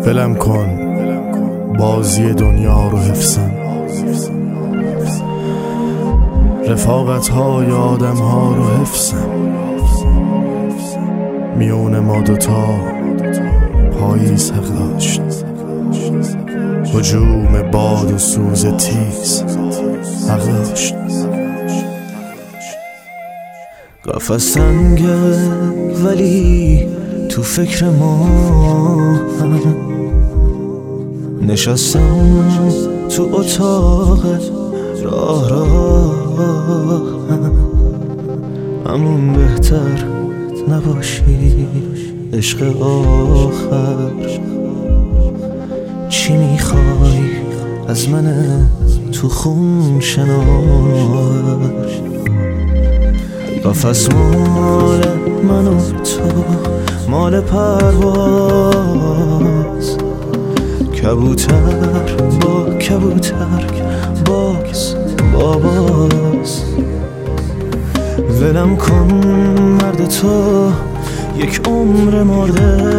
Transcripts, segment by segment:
ولم کن بازی دنیا رو حفظم، رفاقت های آدم ها رو حفظم، میون ما دوتا پاییز حق داشت، هجوم باد و سوز تیز حق داشت. قفس سنگه ولی تو فکر ما نشستم، تو اتاق راه همون بهتر نباشی عشق آخر. چی میخوای از من تو خون شنار؟ قفس مال من و تو، مال پرواز، کبوتر با کبوتر باز باز. ولم کن مرد تو یک عمر مرده،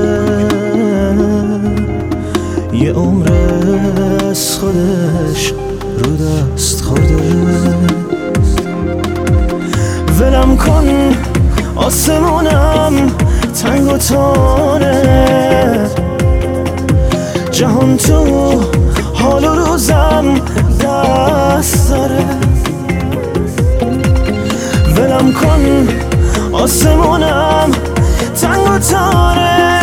یه عمر از خودش رو دست خورده. ولم کن آسمونم تنگ و تانه، جهان تو حال و روزم دست داره. ولم کن آسمونم تنگ و تانه،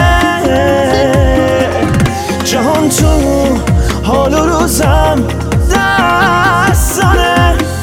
جهان تو حال و روزم دست داره.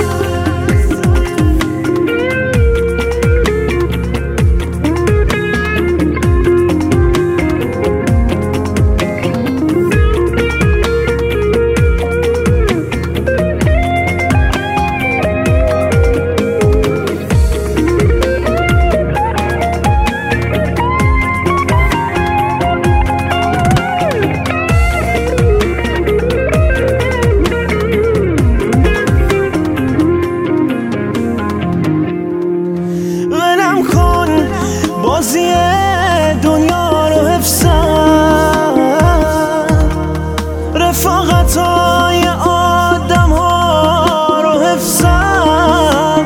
بازی دنیا رو حفظم، رفاقت های آدم ها رو حفظم،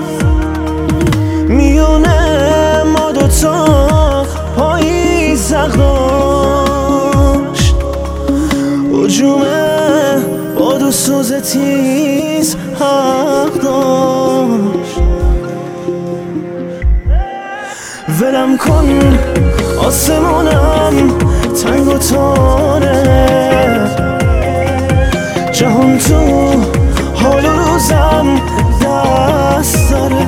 میونه ما دوتا پاییز حق داشت، هجوم باد و سوز تیز حق داشت. ولم کن آسمونم تنگ و تانه، جهان تو حال و روزم دست داره.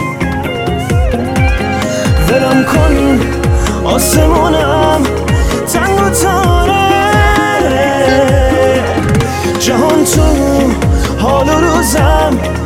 ولم کن آسمونم تنگ و تانه، جهان تو حال و روزم